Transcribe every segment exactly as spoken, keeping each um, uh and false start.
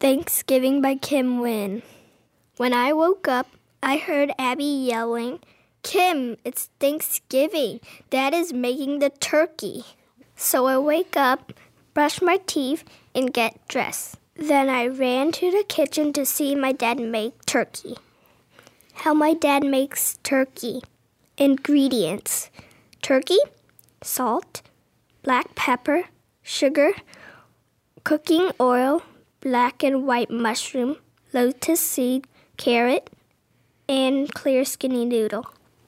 Thanksgiving by Kim Wynn. When I woke up, I heard Abby yelling, "Kim, it's Thanksgiving. Dad is making the turkey." So I wake up, brush my teeth, and get dressed. Then I ran to the kitchen to see my dad make turkey. How my dad makes turkey. Ingredients: turkey, salt, black pepper, sugar, cooking oil, black and white mushroom, lotus seed, carrot, and clear skinny noodle.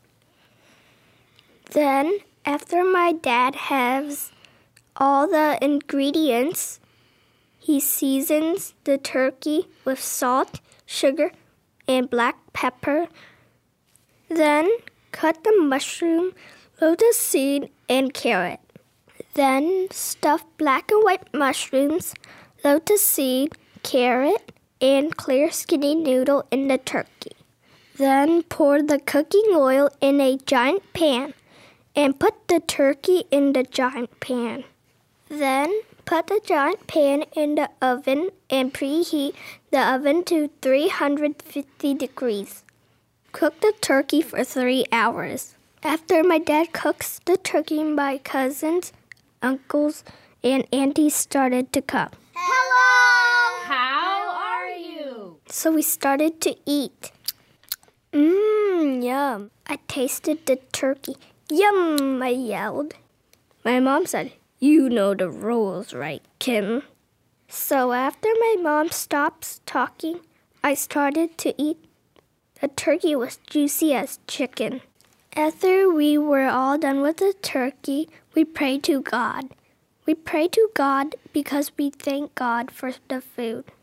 Then, after my dad has all the ingredients, he seasons the turkey with salt, sugar, and black pepper. Then, cut the mushroom, lotus seed, and carrot. Then, stuff black and white mushrooms, lotus seed, carrot, and clear skinny noodle in the turkey. Then pour the cooking oil in a giant pan and put the turkey in the giant pan. Then put the giant pan in the oven and preheat the oven to three hundred fifty degrees. Cook the turkey for three hours. After my dad cooks the turkey, my cousins, uncles, and aunties started to come. Hello! How are you? So we started to eat. Mmm, yum. I tasted the turkey. Yum, I yelled. My mom said, "You know the rules, right, Kim?" So after my mom stopped talking, I started to eat. The turkey was juicy as chicken. After we were all done with the turkey, we prayed to God. We pray to God because we thank God for the food.